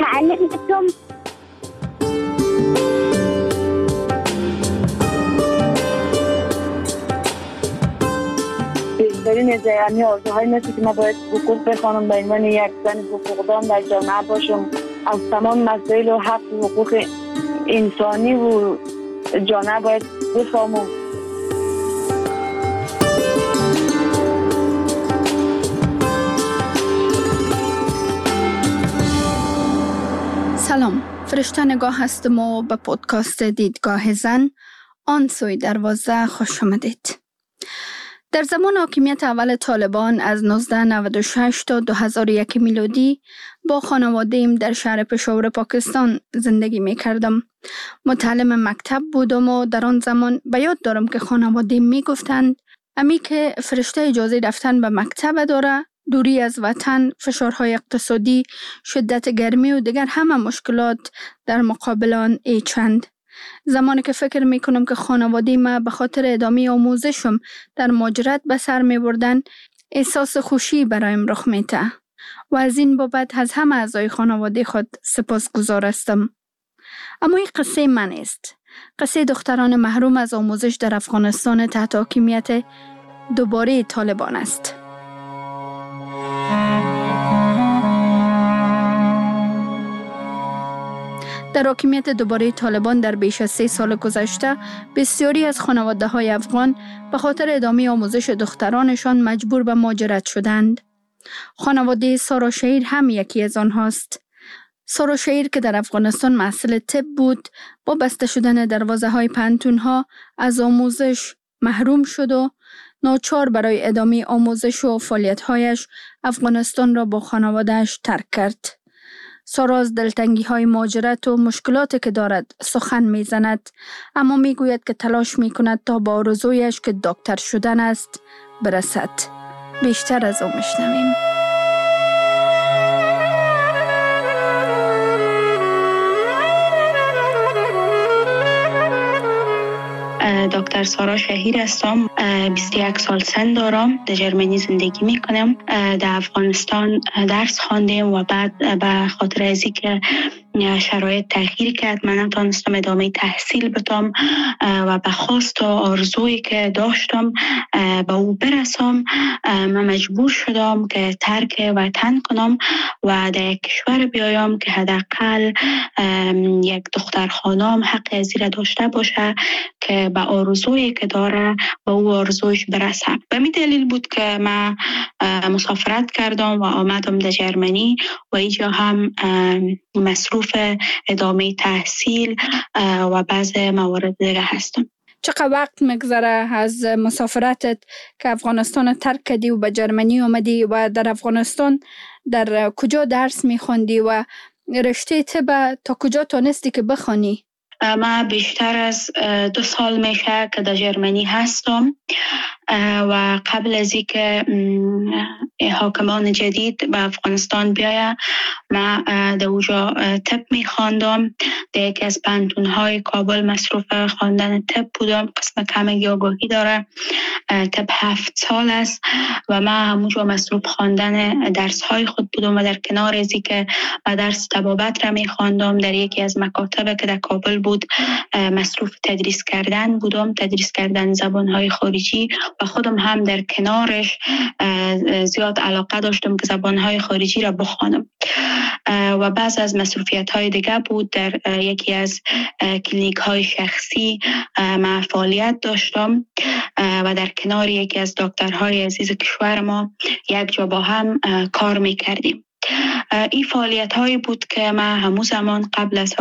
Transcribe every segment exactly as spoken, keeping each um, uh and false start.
تعلمتم بیشترین یعنی آرزوهای مثل که من باید حقوق بخوانم به عنوان یک زن حقوقدان در جامعه باشم، از تمام مسائل و حق و حقوق انسانی و جامعه باید بفهمم. سلام، فرشته نگاه هستم و به پودکاست دیدگاه زن آن سوی دروازه خوش آمدید. در زمان حاکمیت اول طالبان از نوزده نود و شش تا دو هزار و یک میلادی با خانواده‌ام در شهر پشاور پاکستان زندگی می کردم. متعلم مکتب بودم و در آن زمان به یاد دارم که خانواده‌ام می گفتند امی که فرشته اجازه رفتن به مکتب داره، دوری از وطن، فشارهای اقتصادی، شدت گرمی و دیگر همه مشکلات در مقابل آن ایچند. زمانی که فکر می کنم که خانواده ما به خاطر ادامه آموزشم در مهاجرت به سر می بردن، احساس خوشی برایم رخ می ده و از این بابت از همه اعضای خانواده خود سپاسگزار هستم. اما این قصه من است. قصه دختران محروم از آموزش در افغانستان تحت حاکمیت دوباره طالبان است. در حاکمیت دوباره طالبان در بیش از سه سال گذشته، بسیاری از خانواده های افغان به خاطر ادامه آموزش دخترانشان مجبور به مهاجرت شدند. خانواده سارا شهیر هم یکی از آنهاست. سارا شهیر که در افغانستان محصل طب بود، با بسته شدن دروازه های پانتون ها از آموزش محروم شد و ناچار برای ادامه آموزش و فعالیت هایش افغانستان را با خانواده‌اش ترک کرد. سارا از دلتنگی های مهاجرت و مشکلاتی که دارد سخن می زند، اما می گوید که تلاش می کند تا با آرزویش که دکتر شدن است برسد. بیشتر از او میشنویم. دکتر سارا شهیر هستم. بیست و یک سال سن دارم. در جرمنی زندگی میکنم. در افغانستان درس خواندم و بعد به خاطر از اینکه شرایط تغییر کرد من نتونستم ادامه تحصیل بدم و به خواست و آرزویی که داشتم به او برسم، من مجبور شدم که ترک وطن کنم و در یک کشور بیایم که حداقل یک دختر خانم حق از این داشته باشه که به آرزویی که داره به او آرزویش برسه. به می دلیل بود که من مسافرت کردم و آمدم در جرمنی و اینجا هم مصروف ادامه تحصیل و بعض موارد دیگه هستم. چقدر وقت مگذره از مسافرتت که افغانستان ترک کردی و به جرمنی آمدی و در افغانستان در کجا درس میخوندی و رشته طب تا کجا تونستی که بخوانی؟ من بیشتر از دو سال میشه که در جرمنی هستم و قبل از اینکه حاکمان جدید به افغانستان بیاید من در اونجا طب میخواندم. در یکی از پانتون‌های کابل مصروف خواندن طب بودم. قسم کمی آگاهی داره. طب هفت سال است و من همونجا مصروف خواندن درس‌های خود بودم و در کنار از اینکه درس طبابت را میخواندم در یکی از مکاتب که در کابل بود مصروف تدریس کردن بودم، تدریس کردن زبان‌های خارجی و خودم هم در کنارش زیاد علاقه داشتم که زبان‌های خارجی را بخوانم. و بعض از مصروفیت‌های دیگه بود. در یکی از کلینیک‌های شخصی من فعالیت داشتم و در کنار یکی از دکترهای عزیز کشور ما یک جا با هم کار می‌کردیم. این فعالیت هایی بود که من همون زمان قبل از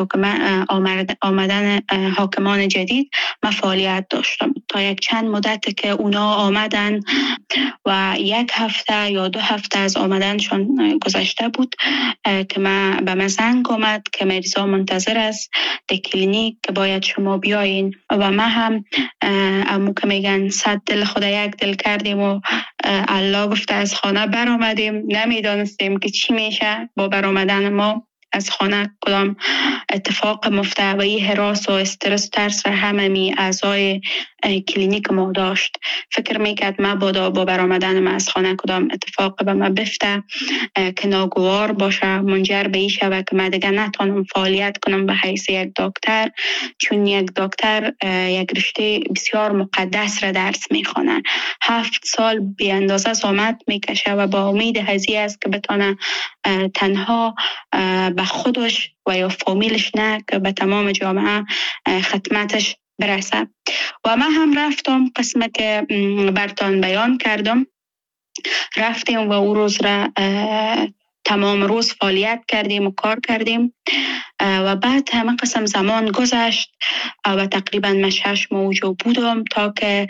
آمدن حاکمان جدید من فعالیت داشتم. تا یک چند مدت که اونا آمدن و یک هفته یا دو هفته از آمدنشون گذشته بود که من به من زنگ آمد که مریضا منتظر است در کلینیک که باید شما بیاین و من هم امو که میگن صد دل خدا یک دل کردیم و الله گفته از خانه بر آمدیم. نمیدانستیم که چی میشه با بر آمدن ما از خانه کدام اتفاق مفته و این هراس و استرس و ترس را همه می اعضای کلینیک ما داشت. فکر میکرد ما بادا با برآمدن ما از خانه کدام اتفاق به ما بفته که ناگوار باشه، منجر به این شود که ما دیگه نتونم فعالیت کنم به حیث یک دکتر، چون یک دکتر یک رشته بسیار مقدس را درس میخونه، هفت سال بی اندازه زحمت میکشه و با امید هزی است که بتونه تنها به خودش و یا فامیلش نه که به تمام جامعه خدمتش برسه. و من هم رفتم قسمه که برتان بیان کردم، رفتیم و او روز را تمام روز فعالیت کردیم و کار کردیم و بعد همه قسم زمان گذشت و تقریبا من شش ماه اونجا بودم تا که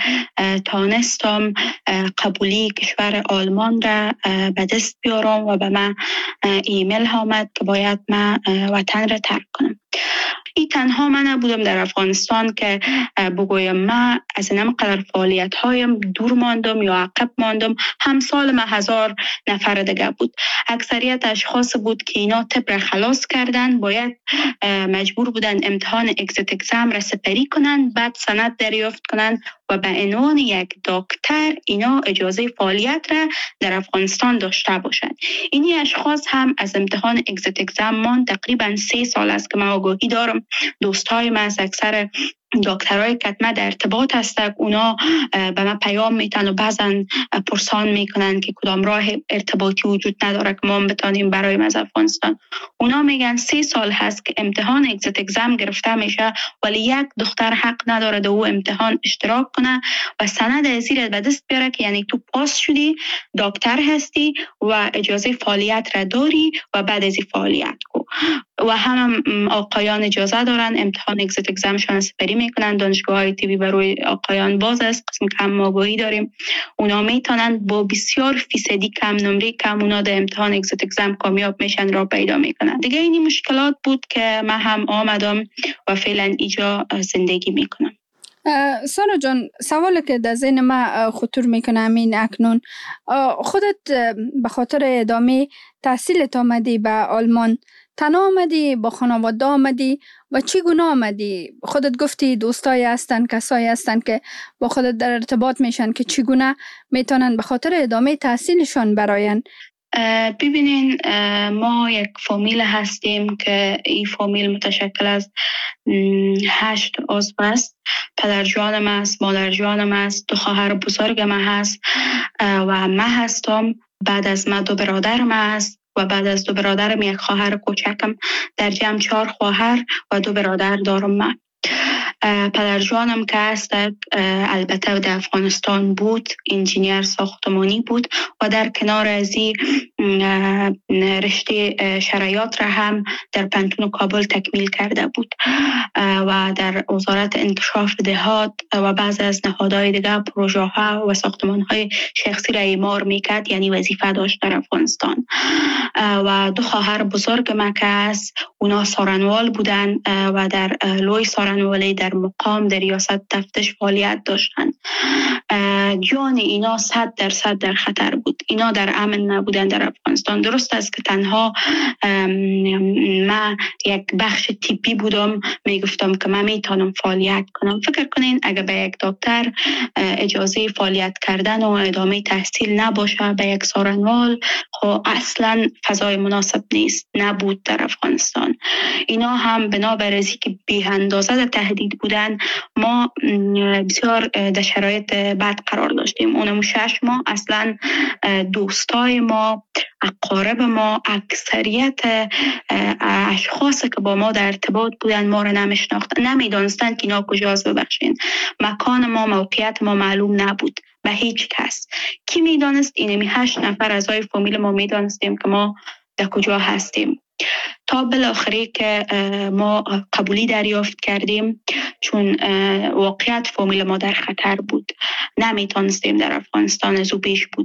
تانستم قبولی کشور آلمان را به دست بیارم و به من ایمیل آمد که باید من وطن را ترک کنم. این تنها من نبودم در افغانستان که بگویم من از این قدر فعالیت هایم دور ماندم یا عقب ماندم. همسال من هزار نفر دیگه بود. اکثریت اشخاص بود که اینا طب را خلاص کردن، باید مجبور بودن امتحان اگزیت اگزام را سپری کنن، بعد سند دریافت کنن و به عنوان یک دکتر اینا اجازه فعالیت را در افغانستان داشته باشند. اینی اشخاص هم از امتحان اگزیت اگزام من تقریبا سه سال است که من آگاهی دارم. دوستای من از اکثر دکترای کتمه در ارتباط هستند، اونا به من پیام میتن و بعضا پرسان میکنن که کدام راه ارتباطی وجود نداره که ما بتانیم برای از افغانستان. اونا میگن سه سال هست که امتحان اگزیت اگزام گرفته میشه ولی یک دختر حق نداره در او امتحان اشتراک کنه و سند ازیر به دست بیاره که یعنی تو پاس شدی، دکتر هستی و اجازه فعالیت را داری و بعد از فعالیت کو. و هم آقایان اجازه دارن امتحان اگزیت اگزامشون سپری میکنن. دانشگاه های تیوی برای آقایان باز است، قسم کم آگاهی داریم. اونا میتونن با بسیار فیصدی کم نمره کم اونا در امتحان اگزیت اگزام کامیاب میشن را پیدا میکنن. دیگه اینی مشکلات بود که من هم آمدم و فعلا اینجا زندگی میکنم. سارا جان، سوالی که در ذهن من خطور میکنه همین اکنون، خودت به خاطر ادامه تحصیلت آمدی به آلمان، تنها آمدی با خانواده آمدی و چگونه آمدی؟ خودت گفتی دوستایی هستن، کسایی هستن که با خودت در ارتباط میشن که چگونه میتونن به خاطر ادامه تحصیلشان براین؟ ببینین، ما یک فامیل هستیم که این فامیل متشکل از هشت عضو است. پدر جانم است، مادر جانم است، دو خواهر بزرگم هست و من هستم. بعد از من دو برادرم است و بعد از دو برادرم یک خواهر کوچکم. در جمع چهار خواهر و دو برادر دارم من. پدر جانم که هست البته در افغانستان بود، انجینیر ساختمانی بود و در کنار از این رشته شرایط را هم در پنتون کابل تکمیل کرده بود و در وزارت انکشاف دهات و بعض از نهادهای دیگر پروژه ها و ساختمان های شخصی را اعمار میکرد، یعنی وظیفه داشت در افغانستان. و دو خواهر بزرگ من که هست اونا سارنوال بودن و در لوی سارنوالی در مقام در ریاست تفتیش فعالیت داشتند. جان اینا صد درصد در خطر بود. اینا در امن نبودن در افغانستان. درست است که تنها من یک بخش تیپی بودم، میگفتم که من میتونم فعالیت کنم. فکر کنین اگر به یک دکتر اجازه فعالیت کردن و ادامه تحصیل نباشه به یک سارنوال، خب اصلا فضای مناسب نیست، نبود در افغانستان. اینا هم بنابر از اینکه بی اندازه در تهدید بودن، ما بسیار در شرایط بد قرار داشتیم. اونم شش ماه اصلا دوستای ما، اقارب ما، اکثریت اشخاص که با ما در ارتباط بودن ما را نمیشناختن، نمیدانستن که اینا کجاست. ببخشین، مکان ما، موقعیت ما معلوم نبود به هیچ کس. کی میدانست؟ اینمی هشت نفر اعضای فامیل ما میدانستیم که ما در کجا هستیم. تا بالاخره که ما قبولی دریافت کردیم، چون واقعیت فامیل ما در خطر بود، نمیتونستیم در افغانستان از او پیش بوده.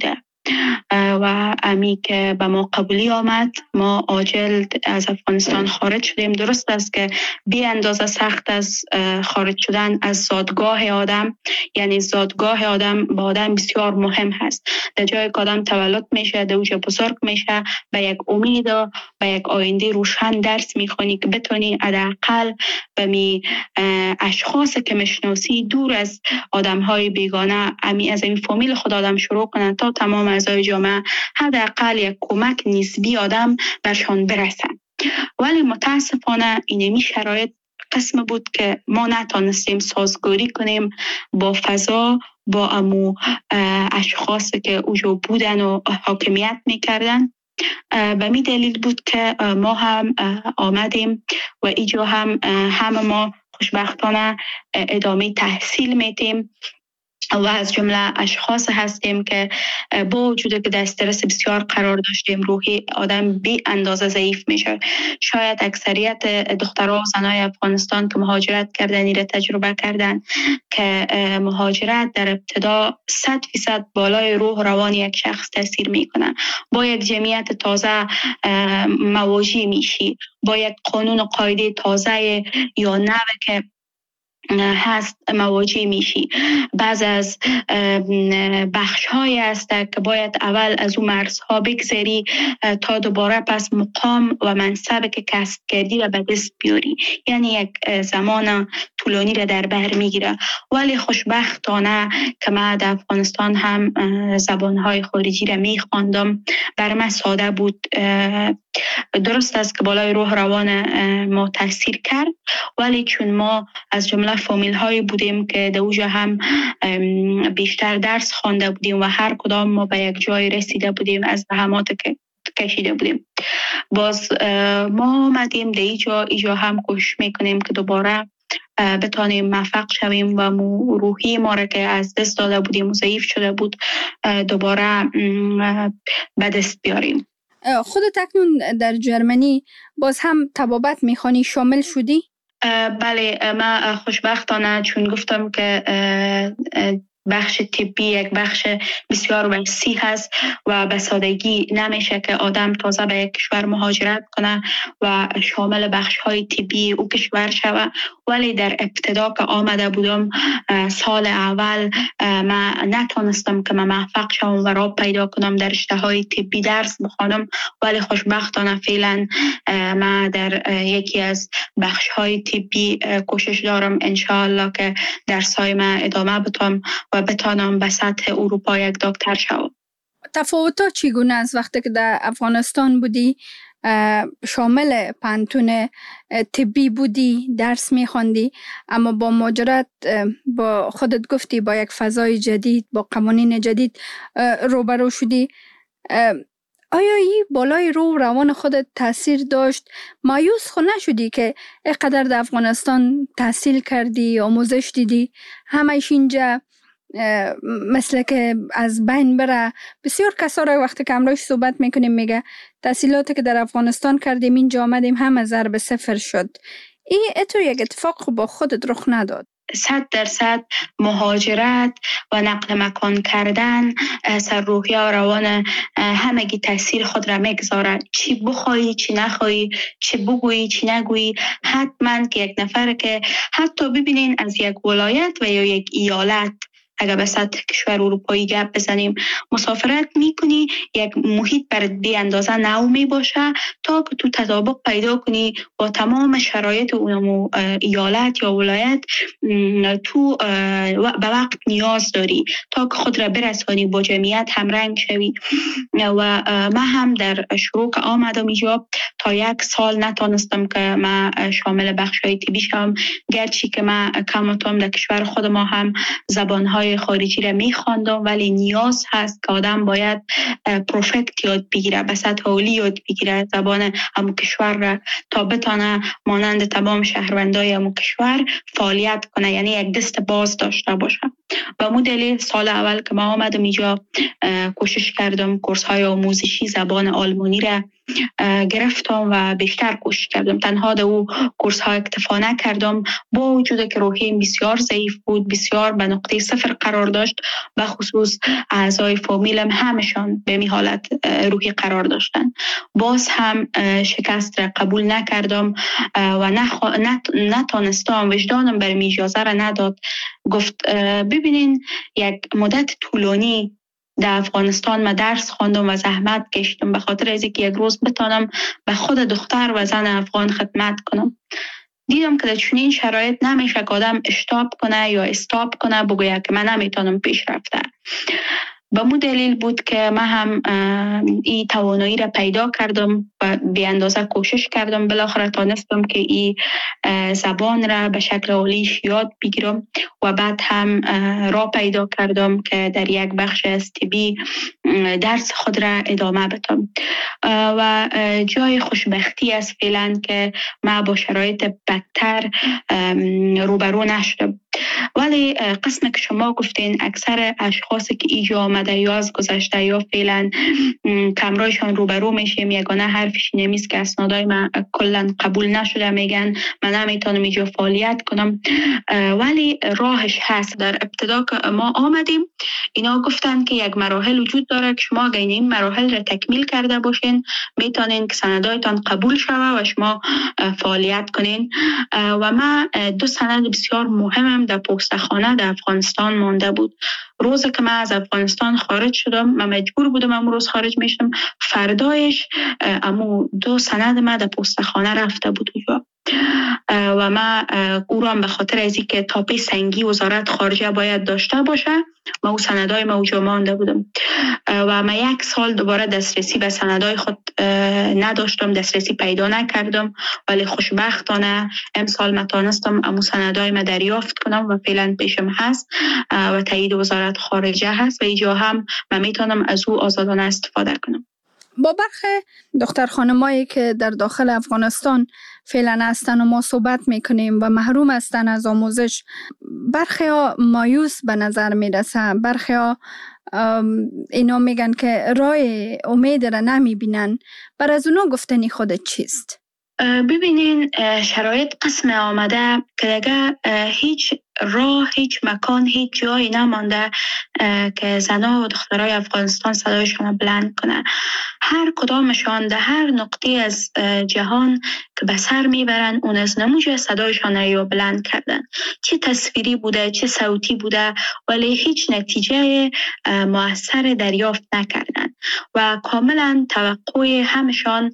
و امی که به ما قبولی آمد، ما عاجل از افغانستان خارج شدیم. درست است که بی اندازه سخت از خارج شدن از زادگاه آدم، یعنی زادگاه آدم با آدم بسیار مهم هست. در جایی که آدم تولد میشه، در اوج بزرگ میشه، به یک امید و به یک آینده روشن درس میخونی که بتونی حداقل به می اشخاص که مشناسی دور از آدم‌های بیگانه، امی از این فامیل خود آدم شروع کنن تا تمام اعضای جامعه حداقل یک کمک نسبی آدم برشان برسن. ولی متاسفانه اینمی شرایط قسم بود که ما نتانستیم سازگاری کنیم با فضا، با امو اشخاص که اوجو بودن و حاکمیت میکردن. به می دلیل بود که ما هم آمدیم و ایجا هم همه ما خوشبختانه ادامه تحصیل میتیم و از جمله اشخاص هستیم که با وجود که در استرس بسیار قرار داشتیم، روحی آدم بی اندازه ضعیف میشه. شاید اکثریت دخترها و زنای افغانستان که مهاجرت کردن این را تجربه کردن که مهاجرت در ابتدا صد فیصد بالای روح روان یک شخص تاثیر میکنه. با یک جمعیت تازه مواجه میشی، با یک قانون و قاعده تازه یا نوع که هست مواجه میشی. بعض از بخش های هست که باید اول از اون مرزها بگذری تا دوباره پس مقام و منصب که کسب کردی را به دست بیاری، یعنی یک زمان طولانی را در بر میگیره. ولی خوشبختانه که من در افغانستان هم زبانهای خارجی را میخواندم، بر من ساده بود. درست است که بالای روح روان ما تاثیر کرد، ولی چون ما از جمله فامیل هایی بودیم که در اوجا هم بیشتر درس خوانده بودیم و هر کدام ما به یک جای رسیده بودیم از زحمات که کشیده بودیم، باز ما آمدیم در ایجا ایجا هم کوشش میکنیم که دوباره بتانیم موفق شویم و روحی ما را که از دست داده بودیم و ضعیف شده بود دوباره به دست بیاریم. خودت اکنون در جرمنی باز هم طبابت میخوانی، شامل شدی؟ بله، من خوشبختانه چون گفتم که بخش طبی یک بخش بسیار وسیع هست و به سادگی نمیشه که آدم تازه به یک کشور مهاجرت کنه و شامل بخش های طبی او کشور شوه. ولی در ابتدا که آمده بودم سال اول من نتونستم که من موفق شوم و راه پیدا کنم در رشته های طبی درس بخوانم، ولی خوشبختانه فعلا من در یکی از بخش های طبی کوشش دارم انشاءالله که درسای من ادامه بدم و بتانم به سطح اروپا یک دکتر شوم. تفاوت‌ها چگونه است وقتی که در افغانستان بودی، شامل پانتون طبی بودی، درس می‌خواندی، اما با مهاجرت با خودت گفتی با یک فضای جدید، با قوانین جدید روبرو شدی، آیا این بالای روح روان خودت تاثیر داشت؟ مایوس خود نشدی که اینقدر در افغانستان تحصیل کردی، آموزش دیدی، همه‌اش اینجا مثل که از بین بره؟ بسیار کسا را وقتی که امروز صحبت میکنیم میگه تحصیلاتی که در افغانستان کردیم اینجا آمدیم همه ضرب صفر شد. این اتو یک اتفاق با خودت رخ نداد؟ صد درصد مهاجرت و نقل مکان کردن سر روحی و روان همگی تاثیر خود را میگذاره. چی بخوایی چی نخوایی، چی بگویی چی نگویی، حتما که یک نفر که حتی ببینین از یک ولایت و یا یک ایالت اگر به سطح کشور اروپایی گپ بزنیم مسافرت میکنی، یک محیط بر بی اندازه نو می باشه تا که تو تطابق پیدا کنی با تمام شرایط اون ایالت یا ولایت. تو به وقت نیاز داری تا که خود را برسانی با جمعیت همرنگ شوی. و من هم در شروع که آمدم اینجا تا یک سال نتونستم که من شامل بخشای طبی شم، گرچه که من کماتم در کشور خود ما هم زبانهای خارجی را میخواندم، ولی نیاز هست که آدم باید پروفکت یاد بگیره، به سطح عالی یاد بگیره زبان همون کشور را تا بتانه مانند تمام شهروندای همون کشور فعالیت کنه، یعنی یک دست باز داشته باشه. و مو دلیل سال اول که ما آمدم اینجا کوشش کردم کورس های آموزشی زبان آلمانی را گرفتم و بیشتر کوشش کردم. تنها در او کورس ها اکتفا نکردم، با وجود که روحیم بسیار ضعیف بود، بسیار به نقطه صفر قرار داشت و خصوص اعضای فامیلم همشان به می حالت روحی قرار داشتن. باز هم شکست را قبول نکردم و نخ... نت... نتانستم، وجدانم برم اجازه را نداد. گفت ببینین یک مدت طولانی در افغانستان ما درس خواندم و زحمت کشیدم به خاطر از اینکه یک روز بتانم به خود دختر و زن افغان خدمت کنم. دیدم که در چنین شرایط نمیشه که آدم اشتاب کنه یا استاپ کنه بگوید که من نمیتونم پیش رفته. به مو دلیل بود که من هم این توانایی را پیدا کردم و به اندازه کوشش کردم. بالاخره تانستم که این زبان را به شکل عالیش یاد بگیرم و بعد هم را پیدا کردم که در یک بخش از طبی درس خود را ادامه بدم و جای خوشبختی است فعلا که من با شرایط بدتر روبرو نشدم. ولی قسم که شما گفتین اکثر اشخاصی که ایجا آمده یا از گذشته یا فعلا کمرایشان روبرو میشیم، یگانه حرفش نمیست که اسنادای من کلا قبول نشده، میگن من نمیتونم ایجا فعالیت کنم. ولی راهش هست. در ابتدا که ما آمدیم اینا گفتن که یک مراحل وجود داره که شما اگر این مراحل را تکمیل کرده باشین میتونین که سندایتان قبول شوه و شما فعالیت کنین. و من دو سند بسیار مهمم در پستخانه در افغانستان مانده بود. روزی که من از افغانستان خارج شدم، من مجبور بودم امو روز خارج میشم، فردایش امو دو سند من در پستخانه رفته بود اونجا و من او را به خاطر از اینکه تاپه سنگی وزارت خارجه باید داشته باشه من او سندای ما اونجا مانده بودم و من یک سال دوباره دسترسی به سندای خود نداشتم، دسترسی پیدا نکردم. ولی خوشبختانه امسال من تانستم امو سندای ما دریافت کنم و فعلا پیشم هست و تایید وزارت خارجه هست و اینجا هم من میتونم از او آزادانه استفاده کنم. با برخی دختر خانمایی که در داخل افغانستان فعلا هستن و ما صحبت میکنیم و محروم هستن از آموزش، برخی ها مایوس به نظر میرسه، برخی ها اینا میگن که راه امید را نمیبینن. بر از اونا گفتنی خودت چیست؟ ببینین شرایط قسم آمده که دیگه هیچ راه، هیچ مکان، هیچ جایی نمانده که زنها و دخترای افغانستان صدایشان بلند کنه. هر کدامشان در هر نقطه از جهان که به سر میبرن اون از نموجه صدایشان رو بلند کردن، چه تصویری بوده چه صوتی بوده، ولی هیچ نتیجه مؤثر دریافت نکردن و کاملا توقع همشان،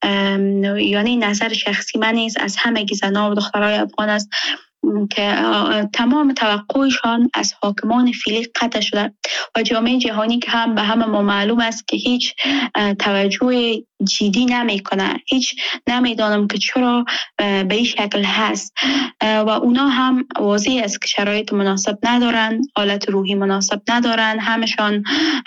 یعنی نظر شخصی من نیست، از همه زنها و دخترای افغان است که تمام توقعشان از حاکمان فعلی قطع شده و جامعه جهانی که هم به همه ما معلوم است که هیچ توجه جدی نمی کنه، هیچ نمیدانم که چرا به این شکل هست و اونا هم واضح است که شرایط مناسب ندارن، حالت روحی مناسب ندارن، همشان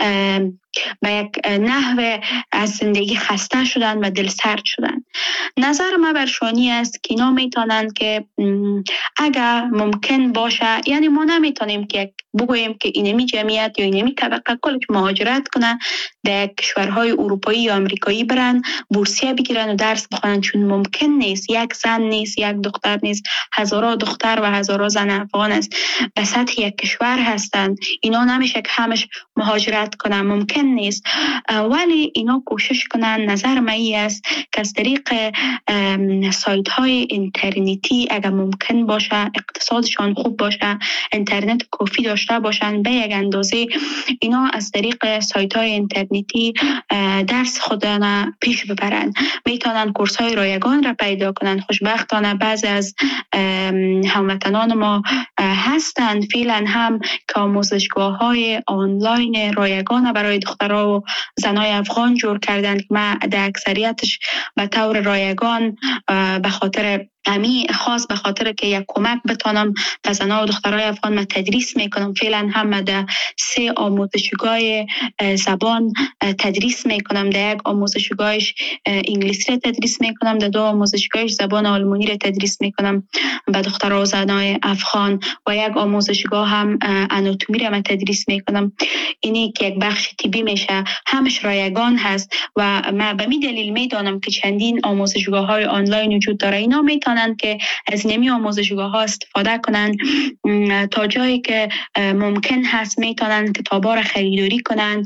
به یک نحو از زندگی خسته شدن و دل سرد شدن. نظر من برشانی است که اینا میتونن که اگر ممکن باشه، یعنی ما نمیتونیم که بگوییم که اینمی جمعیت یا اینمی طبقه کلش مهاجرت کنن در کشورهای اروپایی یا امریکایی برن بورسیه بگیرن و درس بخونن، چون ممکن نیست. یک زن نیست، یک دختر نیست، هزارها دختر و هزارها زن افغان است به سطح یک کشور هستند. اینا نمیشه که همش مهاجرت کنن، ممکن نیست. ولی اینا کوشش کنن. نظر من است که از طریق سایت های اینترنتی اگر ممکن باشه، اقتصادشان خوب باشه، اینترنت کافی داشته باشن، به یک اندازه اینا از طریق سایت های اینترنتی درس خودشان پیش ببرن، میتونن کورس های رایگان را پیدا کنن. خوشبختانه بعضی از هموطنان ما هستند فعلا هم که آموزشگاه های آنلاین رایگان برای دخترها و زنای افغان جور کردن که من در اکثریتش به طور رایگان به خاطر امی خاص به خاطر که یک کمک بتانم به زنان و دخترای افغان من تدریس میکنم. فعلا هم در سه آموزشگاه زبان تدریس میکنم. در یک آموزشگاهش انگلیسی را تدریس میکنم، در دو آموزشگاهش زبان آلمانی را تدریس میکنم به دخترها و زنای افغان و یک آموزشگاه هم آناتومی را من تدریس میکنم. اینی که یک بخش طبی میشه، همش رایگان هست و من به می دلیل میدانم که چندین آموزشگاه های آنلاین وجود داره. اینا میتونن که از نمی آموزشگاه ها استفاده کنن، تا جایی که ممکن هست میتونن کتاب ها را خریداری کنن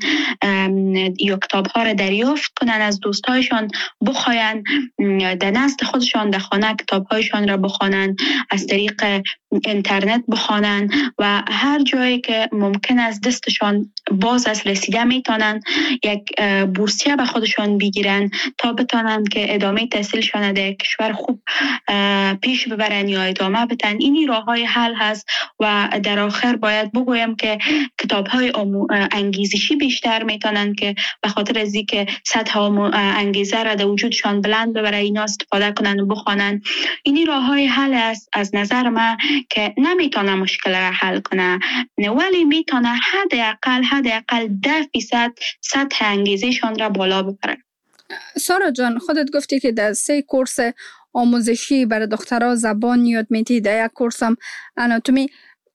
یا کتاب ها را دریافت کنن از دوستایشان، بخواین در نزد خودشان در خانه کتاب هایشان را بخوانن، از طریق اینترنت بخوانن و هر جایی که ممکن است دستشان باز از رسیده میتونن یک بورسیه به خودشان بگیرن تا بتونن که ادامه تحصیلشان در کشور خوب پیش ببرن یا ادامه بدن. اینی راه های حل هست و در آخر باید بگویم که کتاب های انگیزشی بیشتر میتونن که به خاطر از اینکه سطح انگیزه را در وجودشان بلند ببره اینا استفاده کنن و بخوانن. اینی راه های حل است از نظر من که نمیتونه مشکل را حل کنه، ولی میتونه حداقل حداقل ده فیصد سطح انگیزشان را بالا ببره. سارا جان، خودت گفتی که در سه کورس آموزشی برای دخترها زبان یاد میدی، در یک کورس هم آناتومی.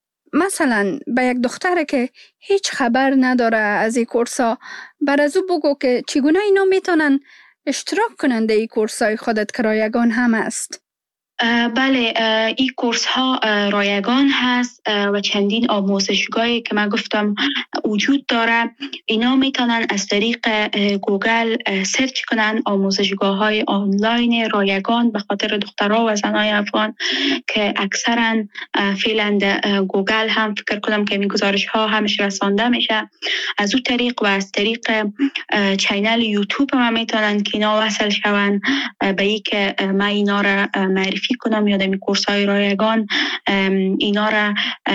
مثلا به یک دختره که هیچ خبر نداره از این کورس ها، بر از او بگو که چگونه اینا میتونن اشتراک کنن در این کورس های خودت که رایگان هم است؟ بله، این کورس ها رایگان هست و چندین آموزشگاهی که من گفتم وجود داره. اینا میتونن از طریق گوگل سرچ کنن آموزشگاه های آنلاین رایگان به خاطر دخترها و زنای افغان که اکثرا فعلا گوگل هم فکر کنم که این گزارش ها همش رسانده میشه. از اون طریق و از طریق چینل یوتیوب هم میتونن که اینا وصل شون به ای که من اینا را معرفی کنم یا دمی کورس های رایگان اینا را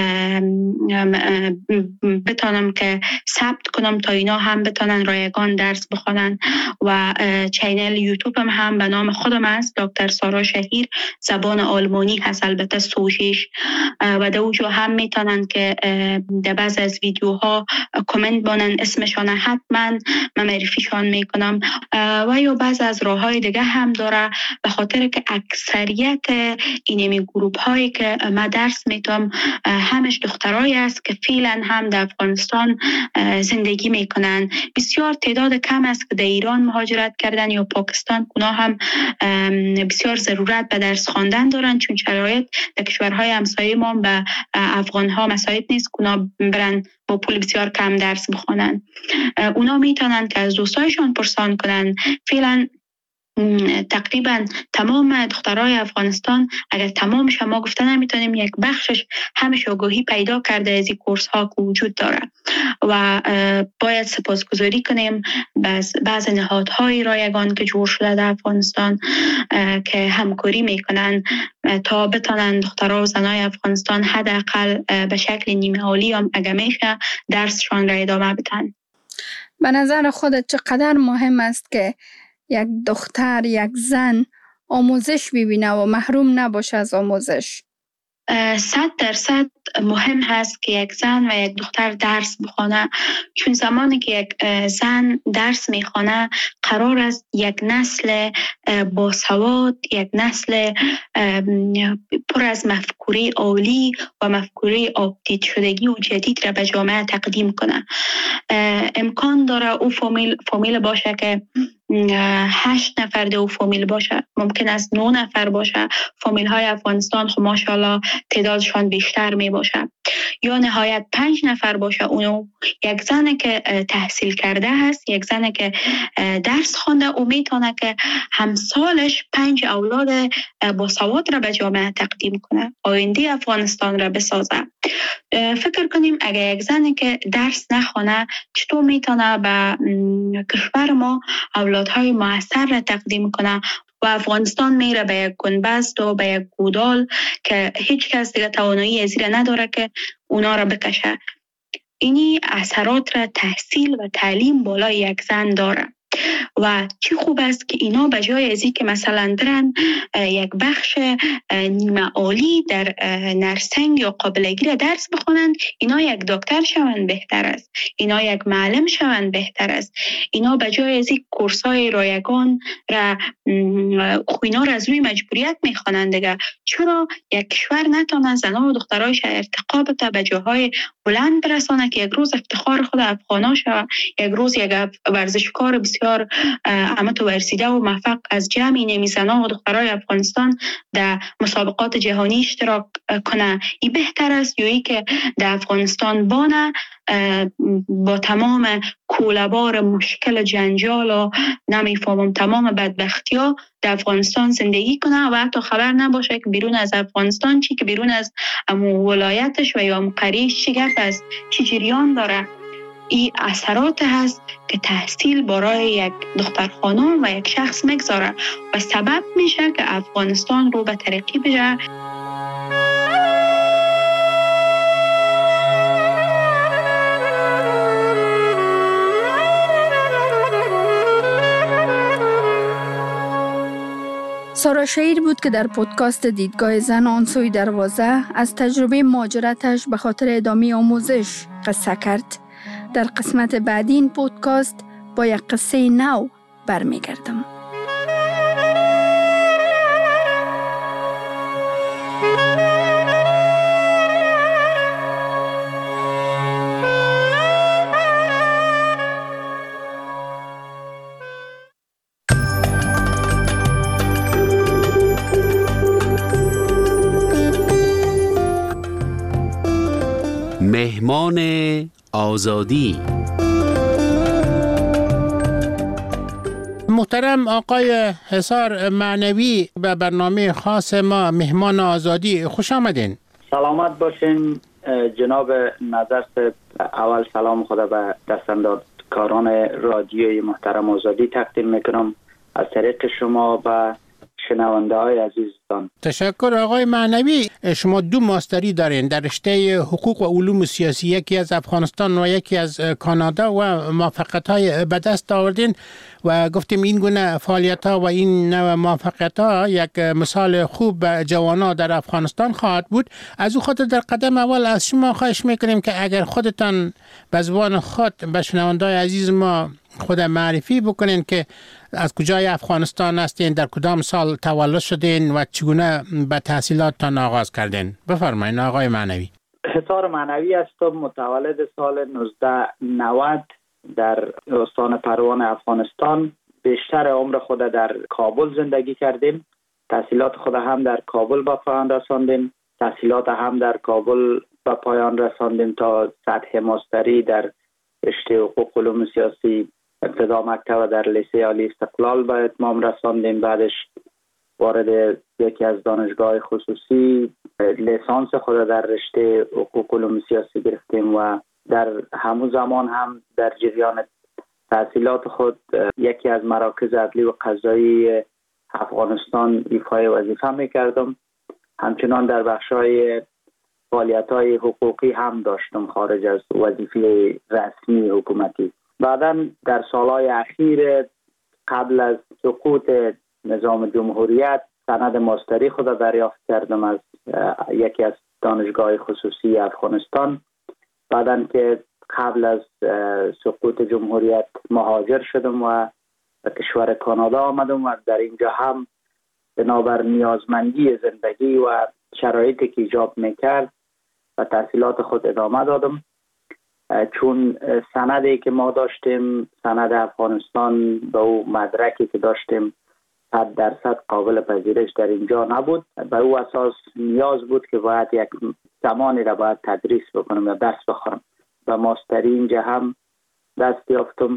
بتانم که ثبت کنم تا اینا هم بتانن رایگان درس بخوانن. و چینل یوتیوب هم, هم به نام خودم است، دکتر سارا شهیر، زبان آلمانی هست البته سوشیش، و در اونجا هم میتونن که در بعض از ویدیوها کامنت بانن اسمشان حتما من معرفیشان میکنم. و یا بعض از راه های دیگه هم داره به خاطر که اکثریت اینمی گروپ هایی که من درس میتونم همش دخترایی است که فعلا هم در افغانستان زندگی میکنن. بسیار تعداد کم است که در ایران مهاجرت کردن یا پاکستان، اونا هم بسیار ضرورت به درس خواندن دارن چون شرایط در کشورهای همسایه ما به افغان ها مساعد نیست که اونا برن با پول بسیار کم درس بخونن. اونا میتونن که از دوستایشان پرسان کنن. فعلا تقریبا تمام دخترای افغانستان، اگر تمامش ما گفته نمیتونیم، یک بخشش همش آگاهی پیدا کرده از این کورس ها که وجود داره و باید سپاسگزاری کنیم بعض بعض نهادهای رایگان که جور شده در افغانستان که همکاری میکنن تا بتونن دخترها و زنای افغانستان حداقل به شکل نیمه عالی هم اگه میشه درسشان را ادامه بدن. به نظر خودت چقدر مهم است که یک دختر، یک زن آموزش ببینه و محروم نباشه از آموزش؟ صد درصد مهم هست که یک زن و یک دختر درس بخونه، چون زمانی که یک زن درس میخونه قرار است یک نسل باسواد، یک نسل پر از مفکوره عالی و مفکوره آپدیت شدگی و جدید را به جامعه تقدیم کنه. امکان داره او فامیل فامیل باشه که هشت نفر دو فامیل باشه، ممکن است نه نفر باشه. فامیل های افغانستان خب ماشاءالله تعدادشان بیشتر می باشه، یا نهایت پنج نفر باشه. اونو یک زنه که تحصیل کرده هست، یک زنه که درس خونده، او میتونه که همسالش پنج اولاد با سواد را به جامعه تقدیم کنه، آینده افغانستان را بسازه. فکر کنیم اگر یک زنه که درس نخونه چطور میتونه به کشور ما اولادهای موثر را تقدیم کنه و افغانستان میره به یک گنبست و به یک گودال که هیچ کس دیگه توانایی از این نداره که اونا را بکشه. اینی اثرات را تحصیل و تعلیم بالای یک زن داره. و چی خوب است که اینا به جای از این که مثلا درن یک بخش نیمه عالی در نرسنگ یا قابلگی درس بخونند، اینا یک دکتر شوند بهتر است، اینا یک معلم شوند بهتر است. اینا به جای از این کورس‌های رایگان را خوینا را از روی مجبوریت میخوانند دیگه. چرا یک کشور نتونه زنان و دخترایش ارتقا بده، به جاهای بلند برسانه که یک روز افتخار خود افغانا شود، یک روز یک ورزشکار بسیار امت ورسیده و موفق از جمع نمی زنان و دخترای افغانستان در مسابقات جهانی اشتراک کنه. این بهتر است یا ای که در افغانستان بانه با تمام کوله‌بار مشکل جنجال و نمیفهمم تمام بدبختی ها در افغانستان زندگی کنه و حتی خبر نباشه که بیرون از افغانستان چی، که بیرون از امو ولایتش و یا امو قریش چی گفت است، چی جریان داره. این اثرات هست که تحصیل برای یک دختر خانم و یک شخص مگذاره و سبب میشه که افغانستان رو به ترقی بره. سارا شهیر بود که در پودکاست دیدگاه زن آن سوی دروازه از تجربه مهاجرتش به خاطر ادامه آموزش قصه کرد. در قسمت بعدی این پودکاست با یک قصه نو برمیگردم. مهمان آزادی. محترم آقای حصار معنوی، به برنامه خاص ما مهمان آزادی خوش آمدین. سلامت باشین جناب نظر صاحب. اول سلام خدا به دستاندرکاران رادیوی محترم آزادی تقدیم میکنم از طریق شما به شنونده های عزیزتان. تشکر آقای معنوی. شما دو ماستری دارین در رشته حقوق و علوم سیاسی، یکی از افغانستان و یکی از کانادا، و موفقیت های به دست آوردین و گفتیم این گونه فعالیت ها و این نوع موفقیت ها یک مثال خوب به جوانان در افغانستان خواهد بود. از او خاطر در قدم اول از شما خواهش میکنیم که اگر خودتان به زبان خود به شنونده های عزیز ما خود معرفی بکنین که از کجای افغانستان هستین، در کدام سال تولد شدین و چگونه به تحصیلاتتان آغاز کردین. بفرمایید آقای معنوی. حصار معنوی هستم، متولد سال نوزده نود در استان پروان افغانستان. بیشتر عمر خود در کابل زندگی کردیم. تحصیلات خود هم در کابل به پایان رساندیم. تحصیلات هم در کابل به پایان رساندیم تا سطح ماستری در رشته حقوق علوم سیاسی ابتدا مکتب در لیسه عالی استقلال به اتمام رساندیم. بعدش وارد یکی از دانشگاه خصوصی لیسانس خود در رشته حقوق علوم سیاسی گرفتیم و در همون زمان هم در جریان تحصیلات خود یکی از مراکز عدلی و قضایی افغانستان ایفای وظیفه میکردم. همچنان در بخشای فعالیت‌های حقوقی هم داشتم خارج از وظیفه رسمی حکومتی. بعداً در سالهای اخیر قبل از سقوط نظام جمهوریت سند ماستری خود دریافت کردم از یکی از دانشگاه خصوصی افغانستان. بعداً که قبل از سقوط جمهوریت مهاجر شدم و به کشور کانادا آمدم و در اینجا هم بنابر نیازمندی زندگی و شرایطی که ایجاب میکرد و تحصیلات خود ادامه دادم. چون سندی که ما داشتیم، سند افغانستان به او مدرکی که داشتیم صد درصد قابل پذیرش در اینجا نبود. به او اساس نیاز بود که باید یک زمانی را باید تدریس بکنم یا درس بخورم. و ماستری اینجا هم دست یافتم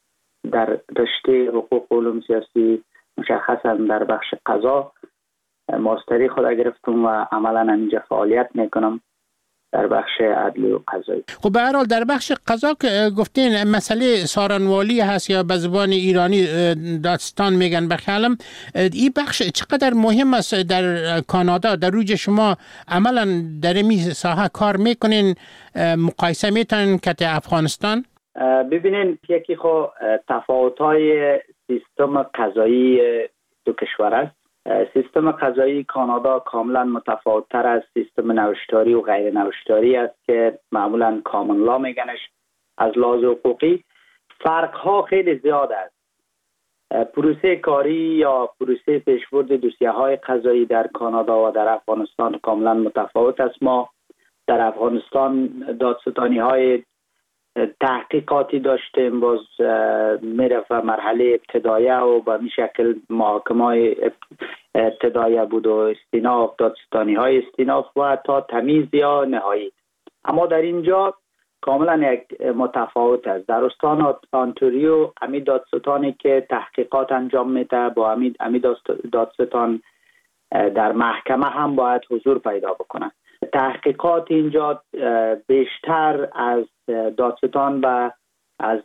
در رشته حقوق علوم سیاسی، مشخصا در بخش قضا ماستری خود گرفتم و عملا اینجا فعالیت میکنم در بخش عدلی و قضایی. خب به هر حال در بخش قضا که گفتین مسئله سارنوالی هست یا به زبان ایرانی دادستان میگن به خیالم، این بخش چقدر مهم است در کانادا؟ در روی شما عملا در این ساحه کار میکنین، مقایسه میتونین که افغانستان؟ ببینین یکی خو تفاوت‌های سیستم قضایی دو کشور است. سیستم قضایی کانادا کاملا متفاوت‌تر از سیستم نوشتاری و غیر نوشتاری است که معمولا کامن لا میگنش. از لحاظ حقوقی فرق‌ها خیلی زیاد است. پروسه کاری یا پروسه پیشبرد دوسیه‌های قضایی در کانادا و در افغانستان کاملا متفاوت است. ما در افغانستان دادستانی‌های تحقیقاتی داشتیم، باز میرفت مرحله ابتدایه و به می شکل محاکمه ابتدایه بود و استیناف، دادستانی‌های استیناف و تا تمیز یا نهایی. اما در اینجا کاملا یک متفاوت است. در استان آنتاریو امی دادستانی که تحقیقات انجام میده با امی امی دادستان در محکمه هم باید حضور پیدا بکنه. تحقیقات اینجا بیشتر از دادستان و از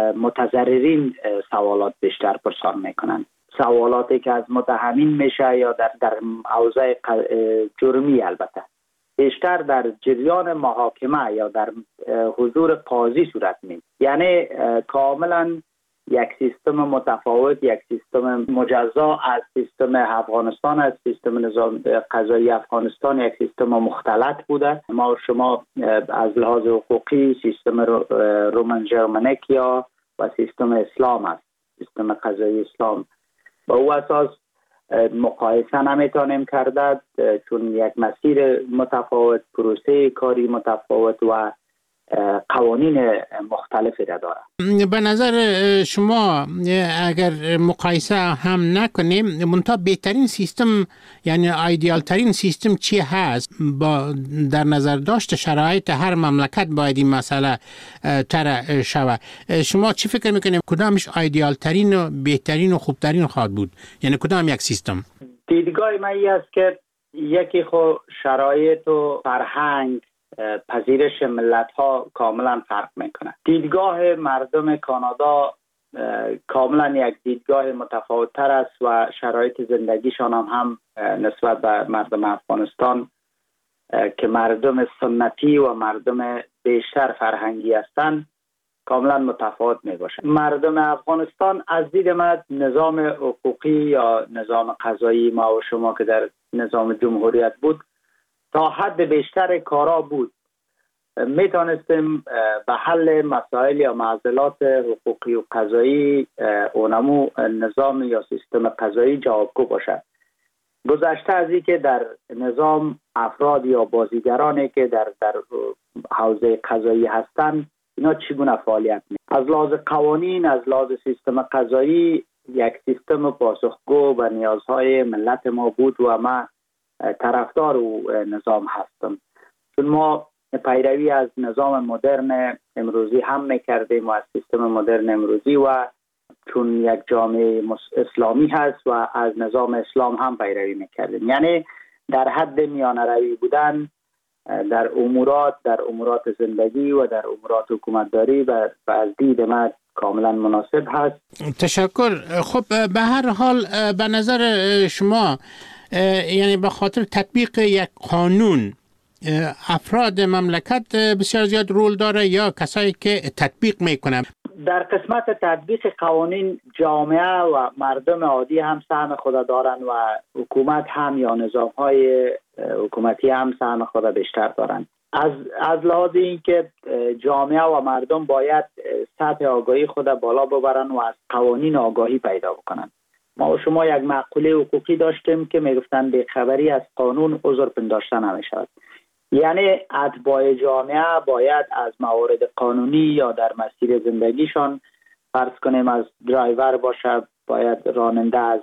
متضررین سوالات بیشتر پرسان میکنن. سوالاتی که از متهمین میشه یا در در اوضاع جرمی البته بیشتر در جریان محاکمه یا در حضور قاضی صورت میگیره. یعنی کاملا یک سیستم متفاوت، یک سیستم مجزا از سیستم افغانستان، از سیستم نظام قضایی افغانستان یک سیستم مختلط بوده. ما شما از لحاظ حقوقی سیستم رومن ژرمنیک یا و سیستم اسلام است، سیستم قضایی اسلام. با او اساس مقایسه نمیتونیم کرده چون یک مسیر متفاوت، پروسه کاری متفاوت و قوانین مختلفی را داره. به نظر شما اگر مقایسه هم نکنیم منتها بهترین سیستم یعنی ایدئال ترین سیستم چی هست؟ با در نظر داشت شرایط هر مملکت باید این مسئله طرح شود. شما چی فکر میکنید کدامش ایدئال ترین و بهترین و خوبترین خواهد بود؟ یعنی کدام یک سیستم؟ دیدگاه من این است که یکی خو شرایط و فرهنگ پذیرش ملت ها کاملا فرق میکنه. دیدگاه مردم کانادا کاملا یک دیدگاه متفاوت تر است و شرایط زندگیشان هم, هم نسبت به مردم افغانستان که مردم سنتی و مردم بیشتر فرهنگی هستند کاملا متفاوت می باشه. مردم افغانستان از دید من نظام حقوقی یا نظام قضایی ما و شما که در نظام جمهوریت بود تا حد بیشتر کارا بود. می توانستیم به حل مسائل یا معضلات حقوقی و قضایی اونمو نظام یا سیستم قضایی جوابگو باشد. گذشته از این که در نظام افراد یا بازیگرانی که در در حوزه قضایی هستند اینا چگونه فعالیت می از لحاظ قوانین، از لحاظ سیستم قضایی یک سیستم پاسخگو به نیازهای ملت ما بود و ما طرفدار او نظام هستم. چون ما پیروی از نظام مدرن امروزی هم میکردیم و از سیستم مدرن امروزی و چون یک جامعه اسلامی هست و از نظام اسلام هم پیروی میکردیم. یعنی در حد میانه روی بودن در امورات در امورات زندگی و در امورات حکومتداری و از دید من کاملا مناسب هست. تشکر. خب به هر حال به نظر شما یعنی به خاطر تطبیق یک قانون افراد مملکت بسیار زیاد رول داره یا کسایی که تطبیق میکنن؟ در قسمت تطبیق قوانین جامعه و مردم عادی هم سهم خود دارن و حکومت هم یا نظامهای حکومتی هم سهم خود بیشتر دارن. از از لحاظ اینکه جامعه و مردم باید سطح آگاهی خود بالا ببرن و از قوانین آگاهی پیدا بکنن. ما و شما یک مقوله حقوقی داشتیم که میگفتن بی‌خبری از قانون عذر پنداشته نمیشود. یعنی اتباع جامعه باید از موارد قانونی یا در مسیر زندگیشان فرض کنیم از درایور باشه، باید راننده از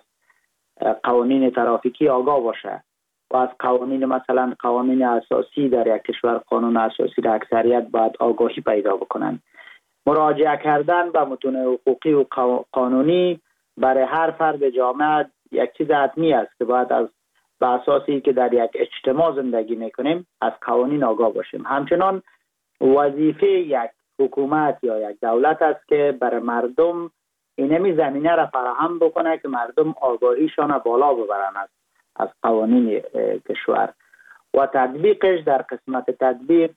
قوانین ترافیکی آگاه باشه و از قوانین مثلا قوانین اساسی در یک کشور قانون اساسی در اکثریت باید آگاهی پیدا بکنن. مراجعه کردن به متون حقوقی و قانونی برای هر فرد جامعه یک چیز حتمی است که باید از به اساسی که در یک اجتماع زندگی میکنیم از قوانین آگاه باشیم. همچنان وظیفه یک حکومت یا یک دولت است که برای مردم اینمی زمینه را فراهم بکنه که مردم آگاهیشان بالا ببرن از از قوانین کشور و تطبیقش. در قسمت تطبیق